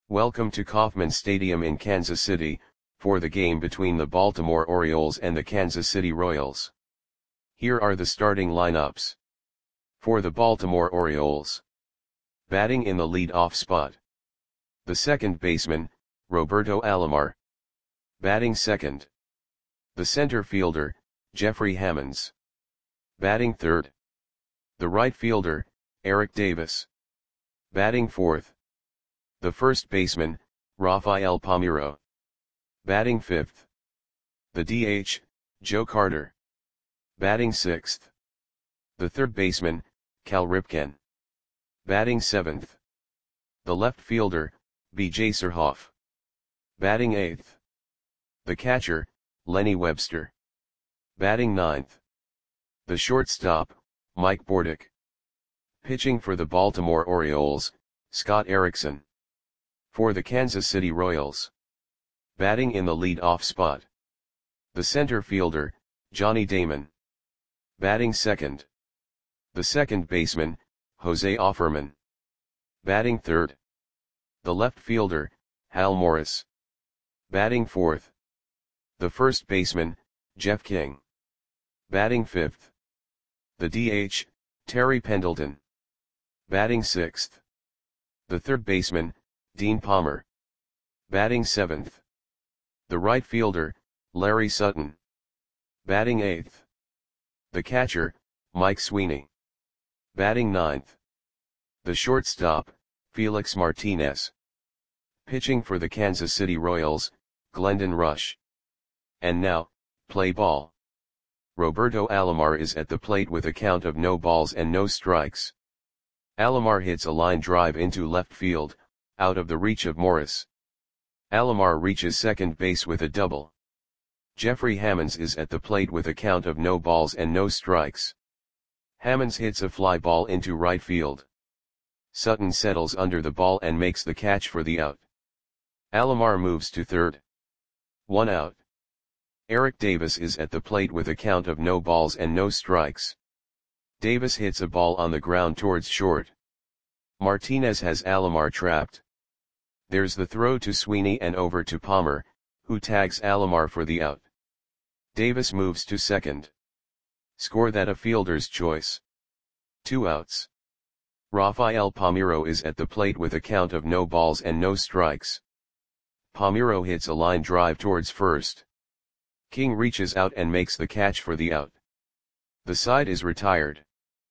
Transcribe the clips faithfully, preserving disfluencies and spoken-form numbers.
Welcome to Kauffman Stadium in Kansas City, for the game between the Baltimore Orioles and the Kansas City Royals. Here are the starting lineups. For the Baltimore Orioles. Batting in the lead-off spot. The second baseman, Roberto Alomar. Batting second. The center fielder, Jeffrey Hammonds. Batting third. The right fielder, Eric Davis. Batting fourth. The first baseman, Rafael Palmeiro. Batting fifth. The D H, Joe Carter. Batting sixth. The third baseman, Cal Ripken. Batting seventh. The left fielder, B J Surhoff. Batting eighth. The catcher, Lenny Webster. Batting ninth. The shortstop, Mike Bordick. Pitching for the Baltimore Orioles, Scott Erickson. For the Kansas City Royals. Batting in the lead-off spot. The center fielder, Johnny Damon. Batting second. The second baseman, Jose Offerman. Batting third. The left fielder, Hal Morris. Batting fourth. The first baseman, Jeff King. Batting fifth. The D H, Terry Pendleton. Batting sixth. The third baseman, Dean Palmer. Batting seventh. The right fielder, Larry Sutton. Batting eighth. The catcher, Mike Sweeney. Batting ninth. The shortstop, Felix Martinez. Pitching for the Kansas City Royals, Glendon Rush. And now, play ball. Roberto Alomar is at the plate with a count of no balls and no strikes. Alomar hits a line drive into left field, out of the reach of Morris. Alomar reaches second base with a double. Jeffrey Hammonds is at the plate with a count of no balls and no strikes. Hammonds hits a fly ball into right field. Sutton settles under the ball and makes the catch for the out. Alomar moves to third. One out. Eric Davis is at the plate with a count of no balls and no strikes. Davis hits a ball on the ground towards short. Martinez has Alomar trapped. There's the throw to Sweeney and over to Palmer, who tags Alomar for the out. Davis moves to second. Score that a fielder's choice. Two outs. Rafael Palmeiro is at the plate with a count of no balls and no strikes. Palmeiro hits a line drive towards first. King reaches out and makes the catch for the out. The side is retired.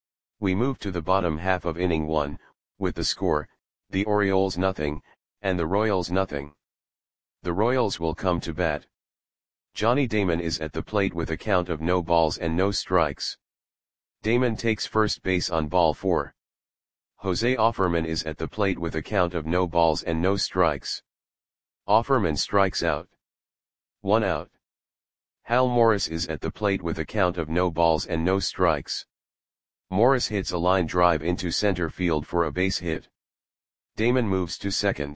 We move to the bottom half of inning one, with the score, the Orioles nothing, and the Royals nothing. The Royals will come to bat. Johnny Damon is at the plate with a count of no balls and no strikes. Damon takes first base on ball four. Jose Offerman is at the plate with a count of no balls and no strikes. Offerman strikes out. One out. Hal Morris is at the plate with a count of no balls and no strikes. Morris hits a line drive into center field for a base hit. Damon moves to second.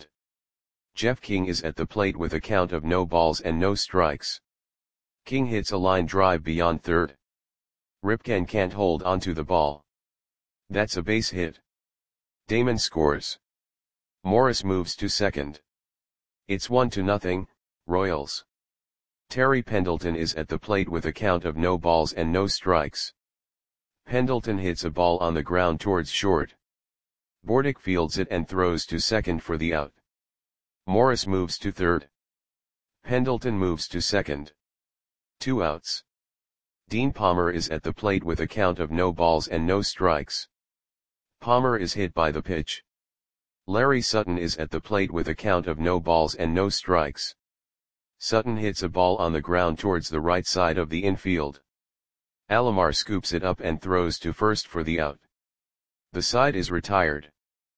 Jeff King is at the plate with a count of no balls and no strikes. King hits a line drive beyond third. Ripken can't hold onto the ball. That's a base hit. Damon scores. Morris moves to second. It's one to nothing, Royals. Terry Pendleton is at the plate with a count of no balls and no strikes. Pendleton hits a ball on the ground towards short. Bordick fields it and throws to second for the out. Morris moves to third. Pendleton moves to second. Two outs. Dean Palmer is at the plate with a count of no balls and no strikes. Palmer is hit by the pitch. Larry Sutton is at the plate with a count of no balls and no strikes. Sutton hits a ball on the ground towards the right side of the infield. Alomar scoops it up and throws to first for the out. The side is retired.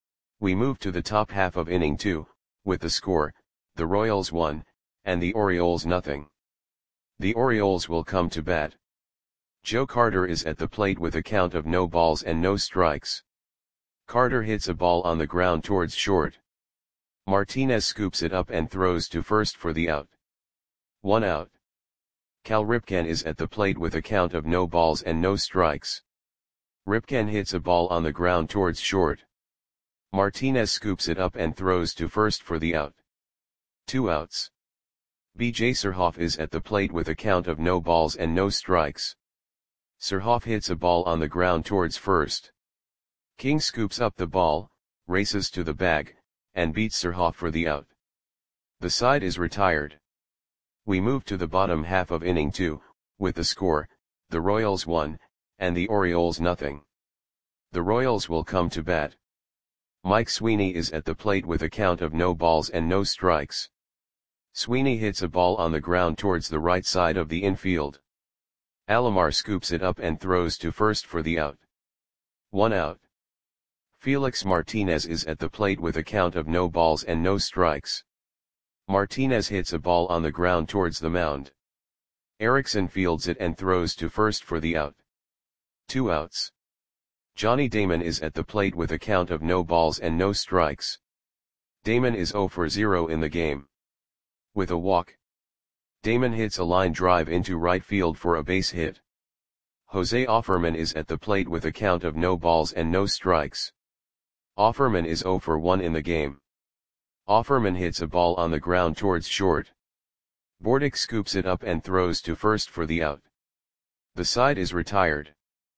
We move to the top half of inning two, with the score, the Royals one, and the Orioles nothing. The Orioles will come to bat. Joe Carter is at the plate with a count of no balls and no strikes. Carter hits a ball on the ground towards short. Martinez scoops it up and throws to first for the out. One out. Cal Ripken is at the plate with a count of no balls and no strikes. Ripken hits a ball on the ground towards short. Martinez scoops it up and throws to first for the out. Two outs. B J Surhoff is at the plate with a count of no balls and no strikes. Surhoff hits a ball on the ground towards first. King scoops up the ball, races to the bag, and beats Surhoff for the out. The side is retired. We move to the bottom half of inning two, with the score, the Royals one, and the Orioles nothing. The Royals will come to bat. Mike Sweeney is at the plate with a count of no balls and no strikes. Sweeney hits a ball on the ground towards the right side of the infield. Alomar scoops it up and throws to first for the out. One out. Felix Martinez is at the plate with a count of no balls and no strikes. Martinez hits a ball on the ground towards the mound. Erickson fields it and throws to first for the out. Two outs. Johnny Damon is at the plate with a count of no balls and no strikes. Damon is zero for zero in the game. With a walk, Damon hits a line drive into right field for a base hit. Jose Offerman is at the plate with a count of no balls and no strikes. Offerman is zero for one in the game. Offerman hits a ball on the ground towards short. Bordick scoops it up and throws to first for the out. The side is retired.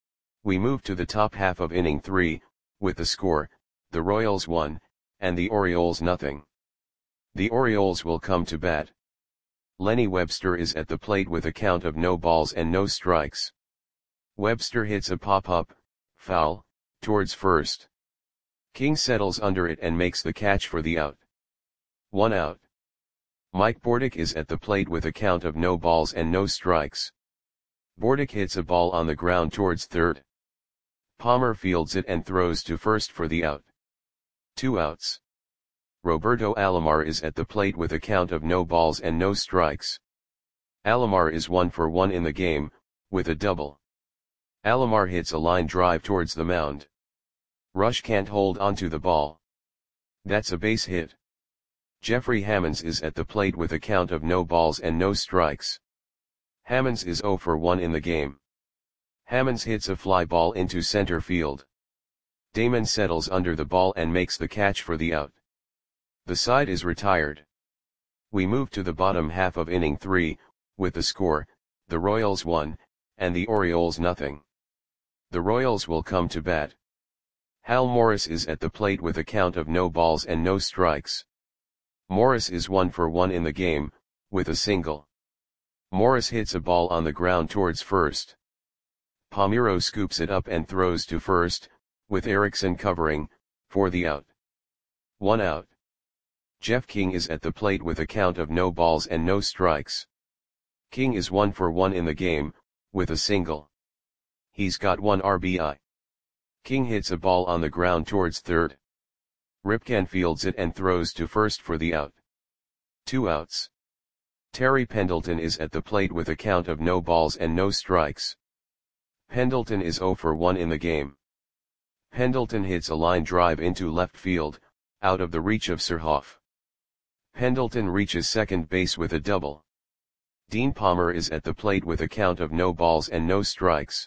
We move to the top half of inning three, with the score, the Royals one, and the Orioles nothing. The Orioles will come to bat. Lenny Webster is at the plate with a count of no balls and no strikes. Webster hits a pop-up, foul, towards first. King settles under it and makes the catch for the out. One out. Mike Bordick is at the plate with a count of no balls and no strikes. Bordick hits a ball on the ground towards third. Palmer fields it and throws to first for the out. Two outs. Roberto Alomar is at the plate with a count of no balls and no strikes. Alomar is one for one in the game, with a double. Alomar hits a line drive towards the mound. Rush can't hold onto the ball. That's a base hit. Jeffrey Hammonds is at the plate with a count of no balls and no strikes. Hammonds is zero for one in the game. Hammonds hits a fly ball into center field. Damon settles under the ball and makes the catch for the out. The side is retired. We move to the bottom half of inning three, with the score, the Royals one, and the Orioles nothing. The Royals will come to bat. Hal Morris is at the plate with a count of no balls and no strikes. Morris is one for one in the game, with a single. Morris hits a ball on the ground towards first. Palmeiro scoops it up and throws to first, with Erickson covering, for the out. One out. Jeff King is at the plate with a count of no balls and no strikes. King is one for one in the game, with a single. He's got one R B I. King hits a ball on the ground towards third. Ripken fields it and throws to first for the out. Two outs. Terry Pendleton is at the plate with a count of no balls and no strikes. Pendleton is zero for one in the game. Pendleton hits a line drive into left field, out of the reach of Surhoff. Pendleton reaches second base with a double. Dean Palmer is at the plate with a count of no balls and no strikes.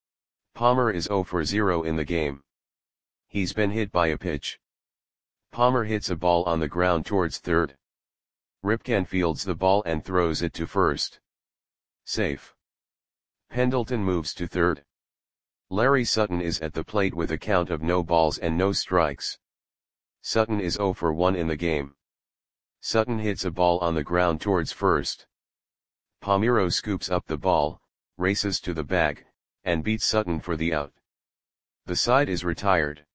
Palmer is zero for zero in the game. He's been hit by a pitch. Palmer hits a ball on the ground towards third. Ripken fields the ball and throws it to first. Safe. Pendleton moves to third. Larry Sutton is at the plate with a count of no balls and no strikes. Sutton is zero for one in the game. Sutton hits a ball on the ground towards first. Palmeiro scoops up the ball, races to the bag, and beats Sutton for the out. The side is retired.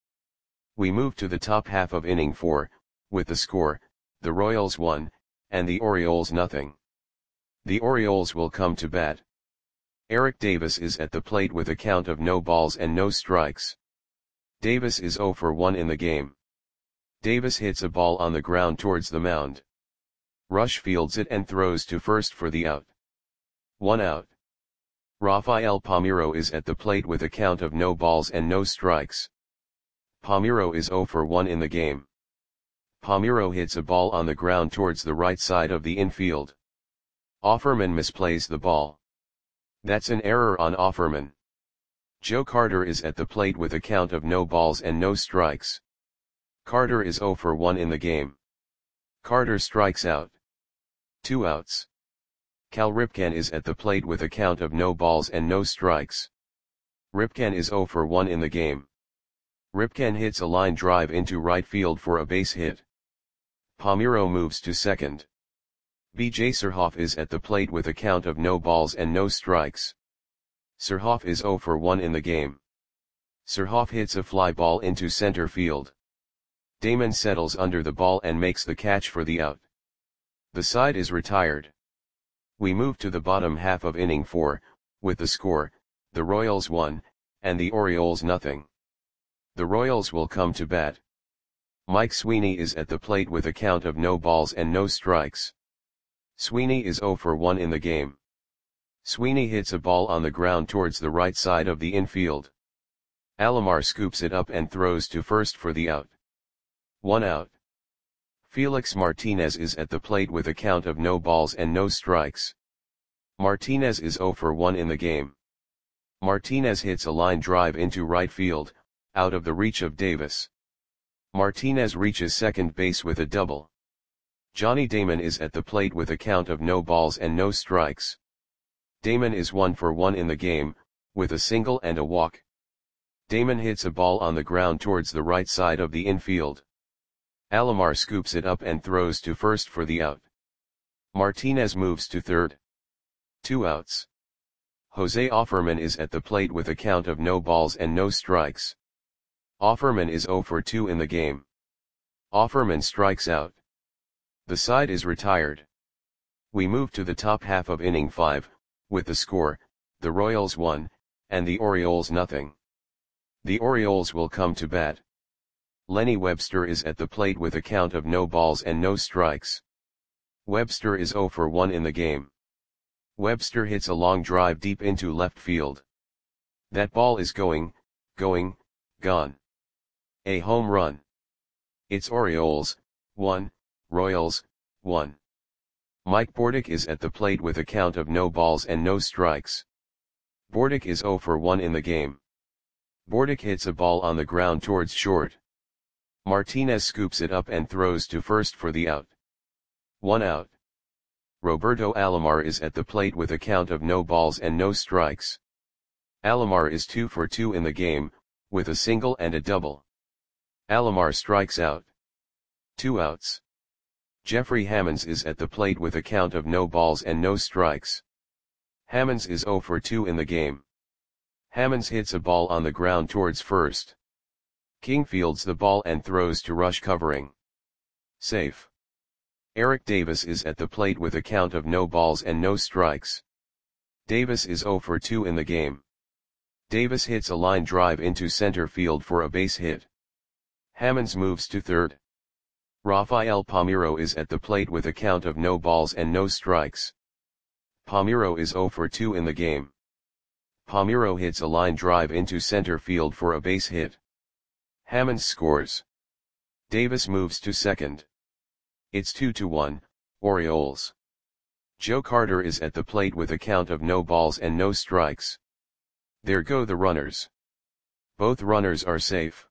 We move to the top half of inning four, with the score, the Royals one, and the Orioles nothing. The Orioles will come to bat. Eric Davis is at the plate with a count of no balls and no strikes. Davis is zero for one in the game. Davis hits a ball on the ground towards the mound. Rush fields it and throws to first for the out. One out. Rafael Palmeiro is at the plate with a count of no balls and no strikes. Palmeiro is zero for one in the game. Palmeiro hits a ball on the ground towards the right side of the infield. Offerman misplays the ball. That's an error on Offerman. Joe Carter is at the plate with a count of no balls and no strikes. Carter is zero for one in the game. Carter strikes out. Two outs. Cal Ripken is at the plate with a count of no balls and no strikes. Ripken is zero for one in the game. Ripken hits a line drive into right field for a base hit. Palmeiro moves to second. B J Surhoff is at the plate with a count of no balls and no strikes. Surhoff is zero for one in the game. Surhoff hits a fly ball into center field. Damon settles under the ball and makes the catch for the out. The side is retired. We move to the bottom half of inning four, with the score, the Royals one, and the Orioles nothing. The Royals will come to bat. Mike Sweeney is at the plate with a count of no balls and no strikes. Sweeney is zero for one in the game. Sweeney hits a ball on the ground towards the right side of the infield. Alomar scoops it up and throws to first for the out. One out. Felix Martinez is at the plate with a count of no balls and no strikes. Martinez is zero for one in the game. Martinez hits a line drive into right field, out of the reach of Davis. Martinez reaches second base with a double. Johnny Damon is at the plate with a count of no balls and no strikes. Damon is one for one in the game, with a single and a walk. Damon hits a ball on the ground towards the right side of the infield. Alomar scoops it up and throws to first for the out. Martinez moves to third. Two outs. Jose Offerman is at the plate with a count of no balls and no strikes. Offerman is zero for two in the game. Offerman strikes out. The side is retired. We move to the top half of inning five, with the score, the Royals one, and the Orioles nothing. The Orioles will come to bat. Lenny Webster is at the plate with a count of no balls and no strikes. Webster is zero for one in the game. Webster hits a long drive deep into left field. That ball is going, going, gone. A home run. It's Orioles, one, Royals, one. Mike Bordick is at the plate with a count of no balls and no strikes. Bordick is zero for one in the game. Bordick hits a ball on the ground towards short. Martinez scoops it up and throws to first for the out. One out. Roberto Alomar is at the plate with a count of no balls and no strikes. Alomar is two for two in the game, with a single and a double. Alomar strikes out. Two outs. Jeffrey Hammonds is at the plate with a count of no balls and no strikes. Hammonds is zero for two in the game. Hammonds hits a ball on the ground towards first. King fields the ball and throws to rush covering. Safe. Eric Davis is at the plate with a count of no balls and no strikes. Davis is zero for two in the game. Davis hits a line drive into center field for a base hit. Hammonds moves to third. Rafael Palmeiro is at the plate with a count of no balls and no strikes. Palmeiro is zero for two in the game. Palmeiro hits a line drive into center field for a base hit. Hammonds scores. Davis moves to second. It's two to one, Orioles. Joe Carter is at the plate with a count of no balls and no strikes. There go the runners. Both runners are safe.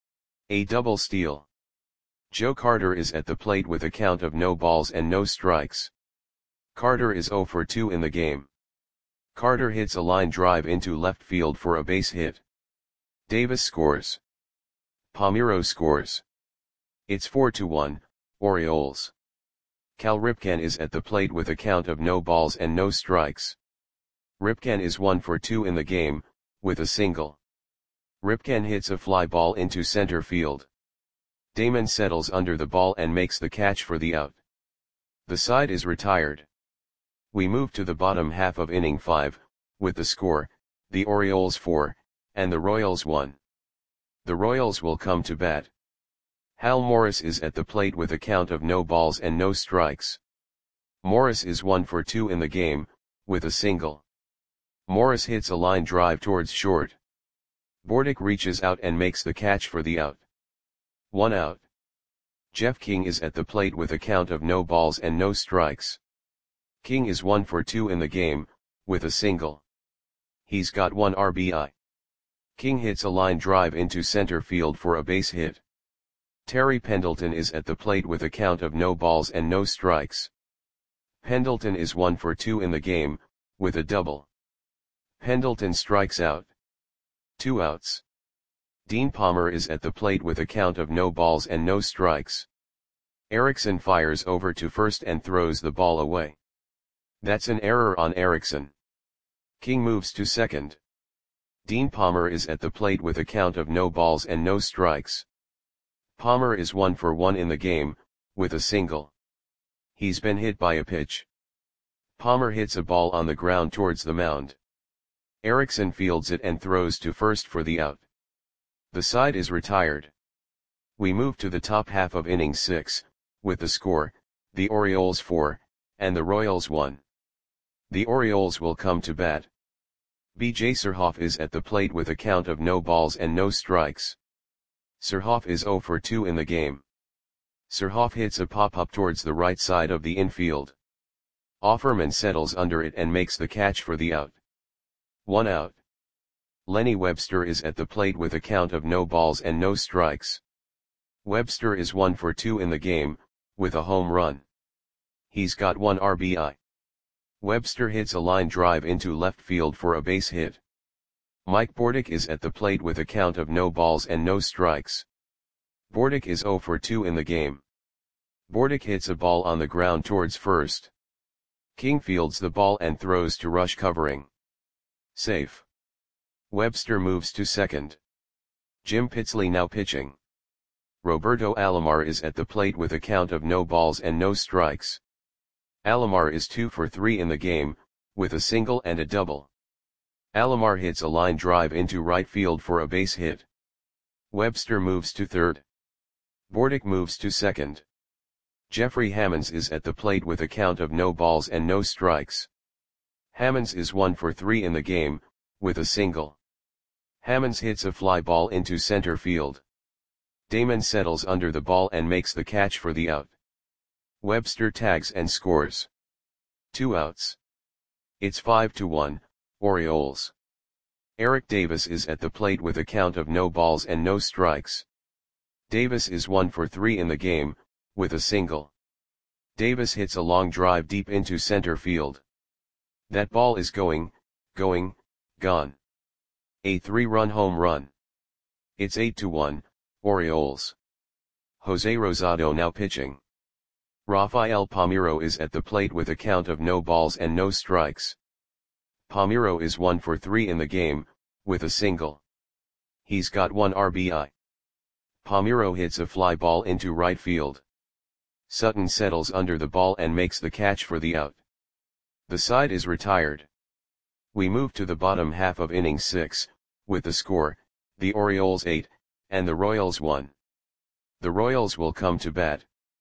A double steal. Joe Carter is at the plate with a count of no balls and no strikes. Carter is zero for two in the game. Carter hits a line drive into left field for a base hit. Davis scores. Palmeiro scores. It's four to one, Orioles. Cal Ripken is at the plate with a count of no balls and no strikes. Ripken is one for two in the game, with a single. Ripken hits a fly ball into center field. Damon settles under the ball and makes the catch for the out. The side is retired. We move to the bottom half of inning five, with the score, the Orioles four, and the Royals one. The Royals will come to bat. Hal Morris is at the plate with a count of no balls and no strikes. Morris is one for two in the game, with a single. Morris hits a line drive towards short. Bordick reaches out and makes the catch for the out. One out. Jeff King is at the plate with a count of no balls and no strikes. King is one for two in the game, with a single. He's got one R B I. King hits a line drive into center field for a base hit. Terry Pendleton is at the plate with a count of no balls and no strikes. Pendleton is one for two in the game, with a double. Pendleton strikes out. Two outs. Dean Palmer is at the plate with a count of no balls and no strikes. Erickson fires over to first and throws the ball away. That's an error on Erickson. King moves to second. Dean Palmer is at the plate with a count of no balls and no strikes. Palmer is one for one in the game, with a single. He's been hit by a pitch. Palmer hits a ball on the ground towards the mound. Erickson fields it and throws to first for the out. The side is retired. We move to the top half of inning six, with the score, the Orioles four, and the Royals one. The Orioles will come to bat. B J Surhoff is at the plate with a count of no balls and no strikes. Surhoff is zero for two in the game. Surhoff hits a pop-up towards the right side of the infield. Offerman settles under it and makes the catch for the out. One out. Lenny Webster is at the plate with a count of no balls and no strikes. Webster is one for two in the game, with a home run. He's got one R B I. Webster hits a line drive into left field for a base hit. Mike Bordick is at the plate with a count of no balls and no strikes. Bordick is zero for two in the game. Bordick hits a ball on the ground towards first. King fields the ball and throws to rush covering. Safe. Webster moves to second. Jim Pitsley now pitching. Roberto Alomar is at the plate with a count of no balls and no strikes. Alomar is two for three in the game, with a single and a double. Alomar hits a line drive into right field for a base hit. Webster moves to third. Bordick moves to second. Jeffrey Hammonds is at the plate with a count of no balls and no strikes. Hammonds is one for three in the game, with a single. Hammonds hits a fly ball into center field. Damon settles under the ball and makes the catch for the out. Webster tags and scores. Two outs. It's five to one, Orioles. Eric Davis is at the plate with a count of no balls and no strikes. Davis is one for three in the game, with a single. Davis hits a long drive deep into center field. That ball is going, going, gone. A three-run home run. It's eight to one, Orioles. Jose Rosado now pitching. Rafael Palmeiro is at the plate with a count of no balls and no strikes. Palmeiro is one for three in the game, with a single. He's got one R B I. Palmeiro hits a fly ball into right field. Sutton settles under the ball and makes the catch for the out. The side is retired. We move to the bottom half of inning six, with the score, the Orioles eight, and the Royals one. The Royals will come to bat.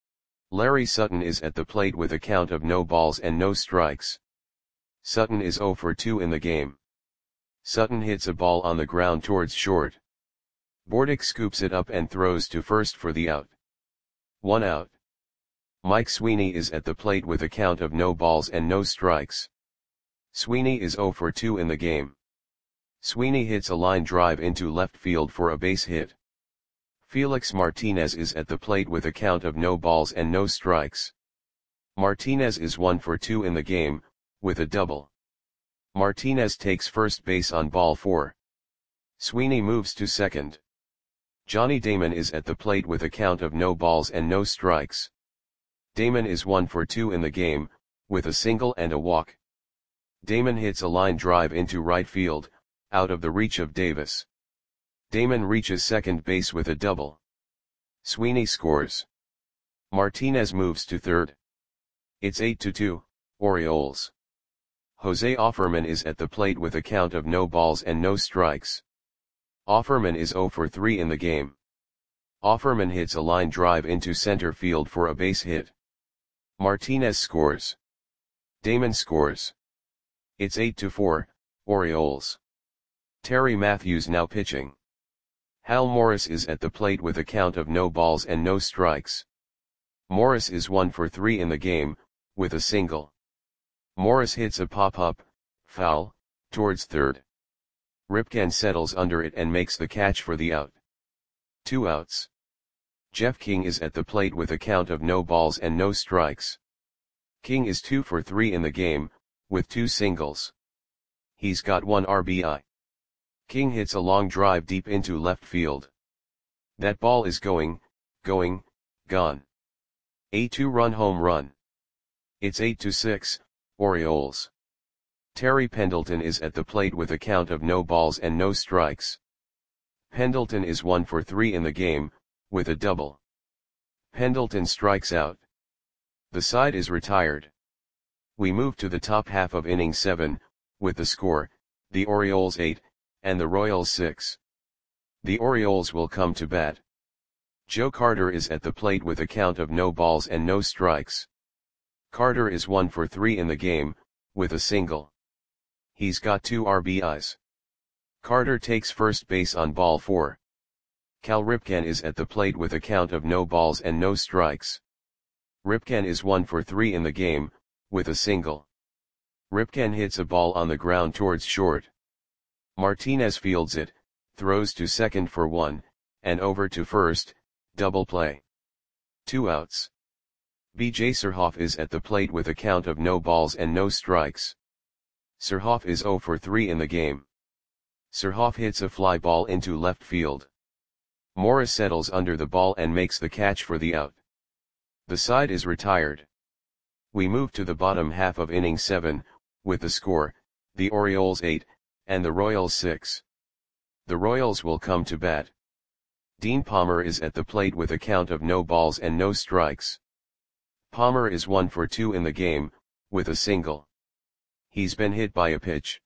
Larry Sutton is at the plate with a count of no balls and no strikes. Sutton is zero for two in the game. Sutton hits a ball on the ground towards short. Bordick scoops it up and throws to first for the out. One out. Mike Sweeney is at the plate with a count of no balls and no strikes. Sweeney is zero for two in the game. Sweeney hits a line drive into left field for a base hit. Felix Martinez is at the plate with a count of no balls and no strikes. Martinez is one for two in the game, with a double. Martinez takes first base on ball four. Sweeney moves to second. Johnny Damon is at the plate with a count of no balls and no strikes. Damon is one for two in the game, with a single and a walk. Damon hits a line drive into right field, out of the reach of Davis. Damon reaches second base with a double. Sweeney scores. Martinez moves to third. It's eight to two, Orioles. Jose Offerman is at the plate with a count of no balls and no strikes. Offerman is zero for three in the game. Offerman hits a line drive into center field for a base hit. Martinez scores. Damon scores. It's eight to four, Orioles. Terry Matthews now pitching. Hal Morris is at the plate with a count of no balls and no strikes. Morris is one for three in the game, with a single. Morris hits a pop-up, foul, towards third. Ripken settles under it and makes the catch for the out. Two outs. Jeff King is at the plate with a count of no balls and no strikes. King is two for three in the game, with two singles. He's got one R B I. King hits a long drive deep into left field. That ball is going, going, gone. A two-run home run. It's eight to six, Orioles. Terry Pendleton is at the plate with a count of no balls and no strikes. Pendleton is one for three in the game, with a double. Pendleton strikes out. The side is retired. We move to the top half of inning seven, with the score, the Orioles eight, and the Royals six. The Orioles will come to bat. Joe Carter is at the plate with a count of no balls and no strikes. Carter is one for three in the game, with a single. He's got two R B Is. Carter takes first base on ball four. Cal Ripken is at the plate with a count of no balls and no strikes. Ripken is one for three in the game, with a single. Ripken hits a ball on the ground towards short. Martinez fields it, throws to second for one, and over to first, double play. Two outs. B J Surhoff is at the plate with a count of no balls and no strikes. Surhoff is zero for three in the game. Surhoff hits a fly ball into left field. Morris settles under the ball and makes the catch for the out. The side is retired. We move to the bottom half of inning seven, with the score, the Orioles eight, and the Royals six. The Royals will come to bat. Dean Palmer is at the plate with a count of no balls and no strikes. Palmer is one for two in the game, with a single. He's been hit by a pitch.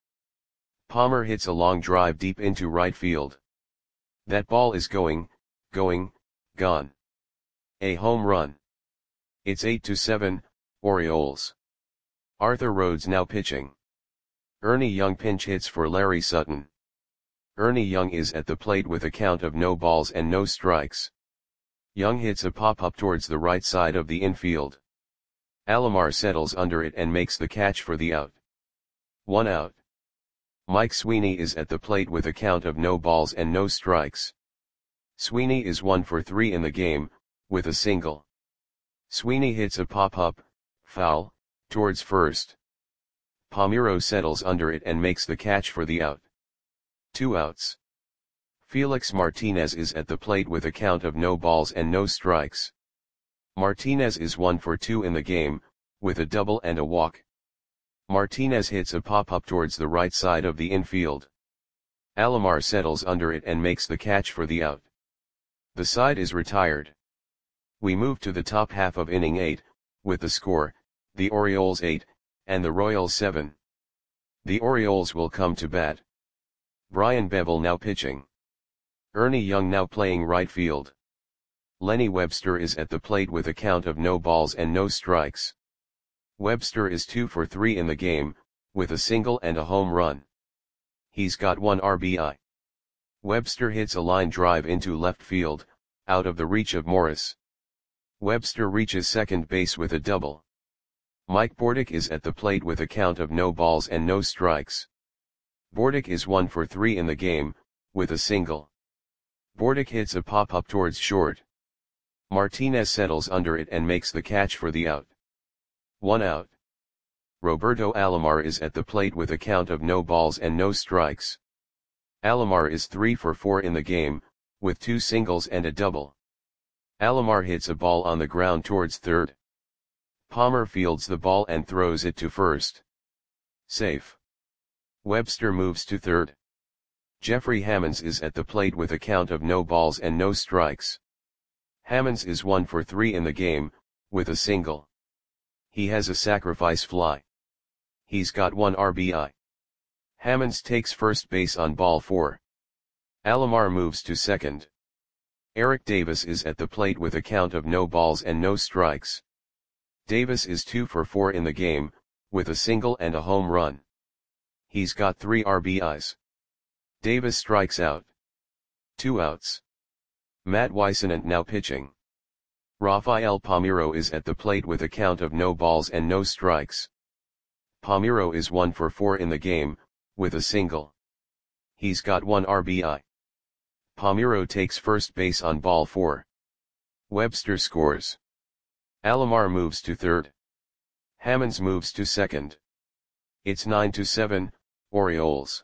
Palmer hits a long drive deep into right field. That ball is going, going, gone. A home run. It's eight to seven, Orioles. Arthur Rhodes now pitching. Ernie Young pinch hits for Larry Sutton. Ernie Young is at the plate with a count of no balls and no strikes. Young hits a pop-up towards the right side of the infield. Alomar settles under it and makes the catch for the out. One out. Mike Sweeney is at the plate with a count of no balls and no strikes. Sweeney is one for three in the game, with a single. Sweeney hits a pop-up, foul, towards first. Palmeiro settles under it and makes the catch for the out. Two outs. Felix Martinez is at the plate with a count of no balls and no strikes. Martinez is one for two in the game, with a double and a walk. Martinez hits a pop-up towards the right side of the infield. Alomar settles under it and makes the catch for the out. The side is retired. We move to the top half of inning eight, with the score, the Orioles eight, and the Royals seven. The Orioles will come to bat. Brian Bevel now pitching. Ernie Young now playing right field. Lenny Webster is at the plate with a count of no balls and no strikes. Webster is two for three in the game, with a single and a home run. He's got one R B I. Webster hits a line drive into left field, out of the reach of Morris. Webster reaches second base with a double. Mike Bordick is at the plate with a count of no balls and no strikes. Bordick is one for three in the game, with a single. Bordick hits a pop-up towards short. Martinez settles under it and makes the catch for the out. One out. Roberto Alomar is at the plate with a count of no balls and no strikes. Alomar is three for four in the game, with two singles and a double. Alomar hits a ball on the ground towards third. Palmer fields the ball and throws it to first. Safe. Webster moves to third. Jeffrey Hammonds is at the plate with a count of no balls and no strikes. Hammonds is one for three in the game, with a single. He has a sacrifice fly. He's got one R B I. Hammonds takes first base on ball four. Alomar moves to second. Eric Davis is at the plate with a count of no balls and no strikes. Davis is two for four in the game, with a single and a home run. He's got three R B Is. Davis strikes out. Two outs. Matt Whisenant now pitching. Rafael Palmeiro is at the plate with a count of no balls and no strikes. Palmeiro is one for four in the game, with a single. He's got one R B I. Palmeiro takes first base on ball four. Webster scores. Alomar moves to third. Hammonds moves to second. It's nine to seven, Orioles.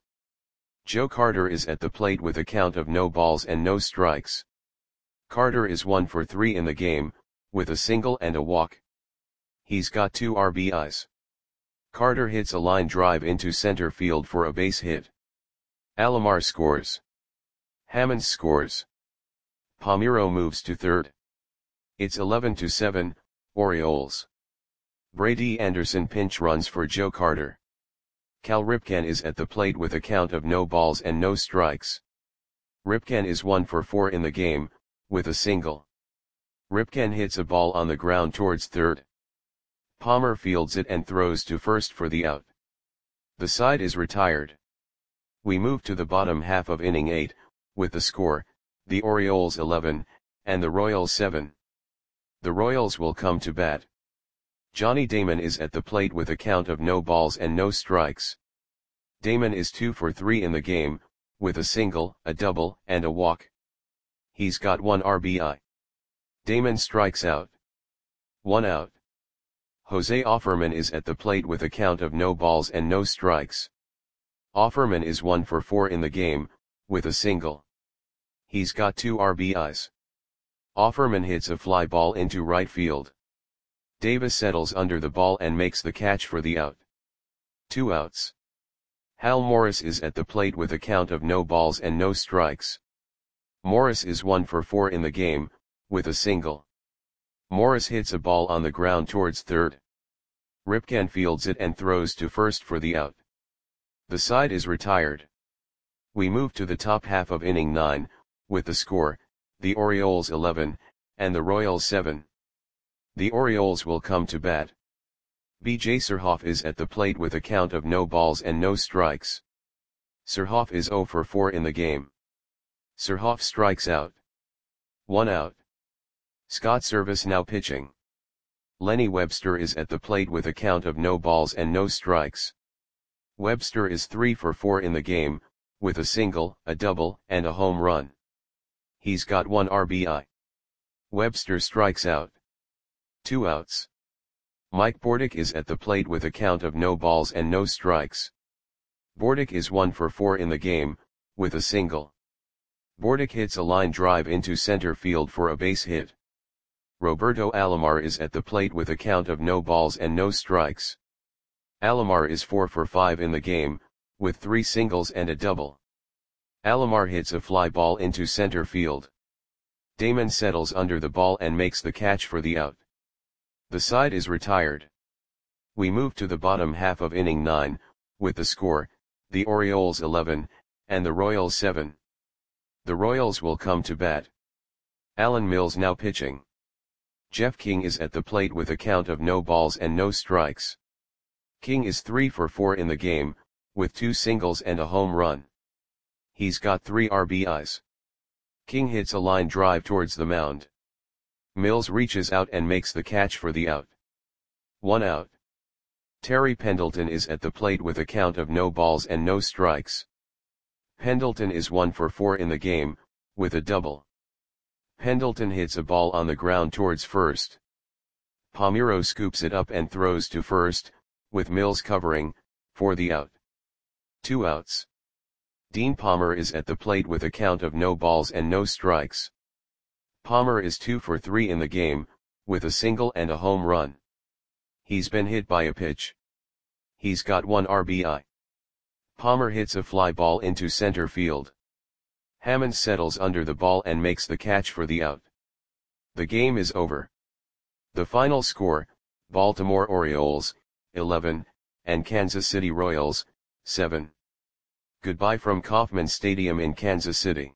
Joe Carter is at the plate with a count of no balls and no strikes. Carter is one for three in the game, with a single and a walk. He's got two R B Is. Carter hits a line drive into center field for a base hit. Alomar scores. Hammonds scores. Palmeiro moves to third. It's eleven to seven, Orioles. Brady Anderson pinch runs for Joe Carter. Cal Ripken is at the plate with a count of no balls and no strikes. Ripken is one for four in the game, with a single. Ripken hits a ball on the ground towards third. Palmer fields it and throws to first for the out. The side is retired. We move to the bottom half of inning eight, with the score, the Orioles eleven, and the Royals seven. The Royals will come to bat. Johnny Damon is at the plate with a count of no balls and no strikes. Damon is two for three in the game, with a single, a double, and a walk. He's got one R B I. Damon strikes out. One out. Jose Offerman is at the plate with a count of no balls and no strikes. Offerman is one for four in the game, with a single. He's got two R B Is. Offerman hits a fly ball into right field. Davis settles under the ball and makes the catch for the out. Two outs. Hal Morris is at the plate with a count of no balls and no strikes. Morris is one for four in the game, with a single. Morris hits a ball on the ground towards third. Ripken fields it and throws to first for the out. The side is retired. We move to the top half of inning nine, with the score, the Orioles eleven, and the Royals seven. The Orioles will come to bat. B J Surhoff is at the plate with a count of no balls and no strikes. Surhoff is zero for four in the game. Surhoff strikes out. One out. Scott Servais now pitching. Lenny Webster is at the plate with a count of no balls and no strikes. Webster is three for four in the game, with a single, a double, and a home run. He's got one R B I. Webster strikes out. Two outs. Mike Bordick is at the plate with a count of no balls and no strikes. Bordick is one for four in the game, with a single. Bordick hits a line drive into center field for a base hit. Roberto Alomar is at the plate with a count of no balls and no strikes. Alomar is four for five in the game, with three singles and a double. Alomar hits a fly ball into center field. Damon settles under the ball and makes the catch for the out. The side is retired. We move to the bottom half of inning nine, with the score, the Orioles eleven, and the Royals seven. The Royals will come to bat. Alan Mills now pitching. Jeff King is at the plate with a count of no balls and no strikes. King is three for four in the game, with two singles and a home run. He's got three R B Is. King hits a line drive towards the mound. Mills reaches out and makes the catch for the out. One out. Terry Pendleton is at the plate with a count of no balls and no strikes. Pendleton is one for four in the game, with a double. Pendleton hits a ball on the ground towards first. Palmeiro scoops it up and throws to first, with Mills covering, for the out. Two outs. Dean Palmer is at the plate with a count of no balls and no strikes. Palmer is two for three in the game, with a single and a home run. He's been hit by a pitch. He's got one R B I. Palmer hits a fly ball into center field. Hammond settles under the ball and makes the catch for the out. The game is over. The final score, Baltimore Orioles, eleven, and Kansas City Royals, seven. Goodbye from Kauffman Stadium in Kansas City.